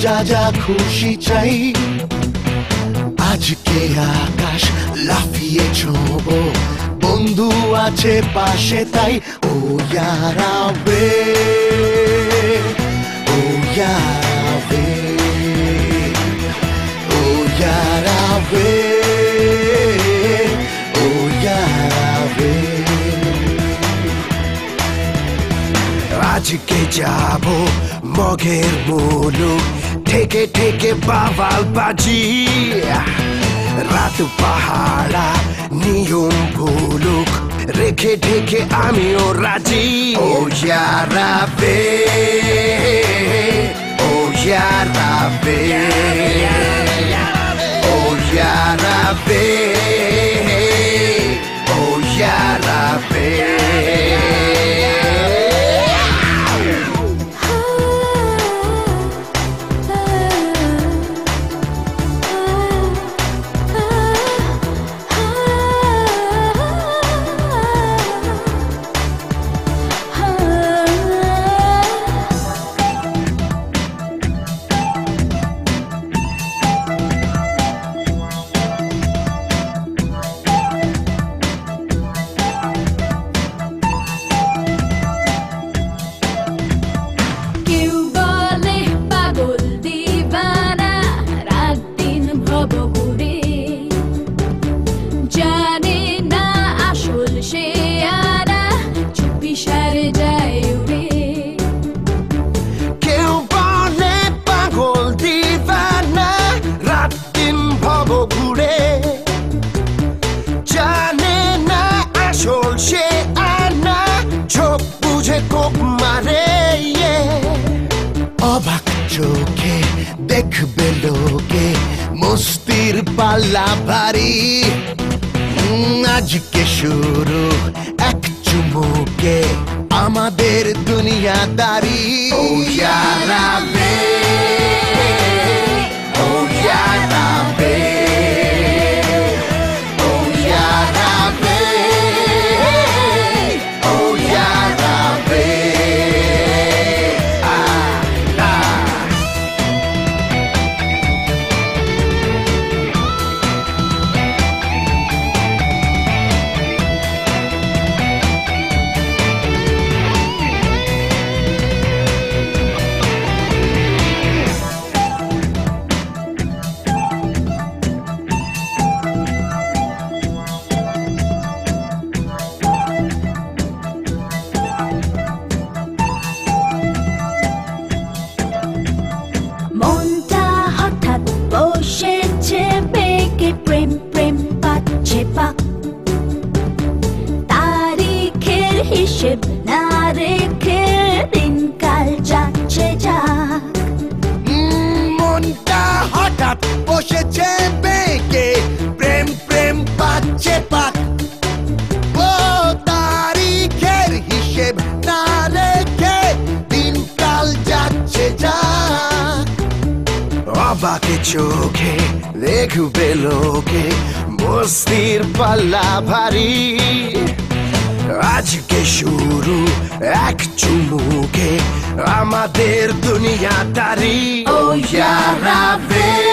যা যা খুশি চাই আজকে আকাশ লাফিয়ে ছোঁব বন্ধু আছে পাশে তাই ও ইয়ারা বে ও ইয়ারা বে ও ইয়ারা বে ও ইয়ারা বে আজকে যাব মগের মুলুক থেকে থেকে বাওয়াল বাজি রাত পাহাড়া নিয়ম ভুলুক রেখে ঢেকে আমিও রাজি ও ইয়ারা বে ও ইয়ারা বে ও ইয়ারা বে ও ইয়ারা বে অবাক চোখে দেখবে লোকে মস্তির পাল্লা ভারী আজকে শুরু এক চুমুকে আমাদের দুনিয়াদারি ও ইয়ারা বে ও ইয়ারা বে ও ইয়ারা বে ও ইয়ারা বে প্রেম প্রেম পাচ্ছে পাক তারিখের হিসেব না রেখে দিনকাল যাচ্ছে যাক মনটা হঠাৎ বসেছে বেঁকে প্রেম প্রেম পাচ্ছে পাক ও তারিখের হিসেব না রেখে দিনকাল যাচ্ছে যাক অবাকে চোখে দেখবে লোকে মস্তির পাল্লা ভারী আজকে শুরু এক চুমুকে আমাদের দুনিয়াদারি ও ইয়ারা বে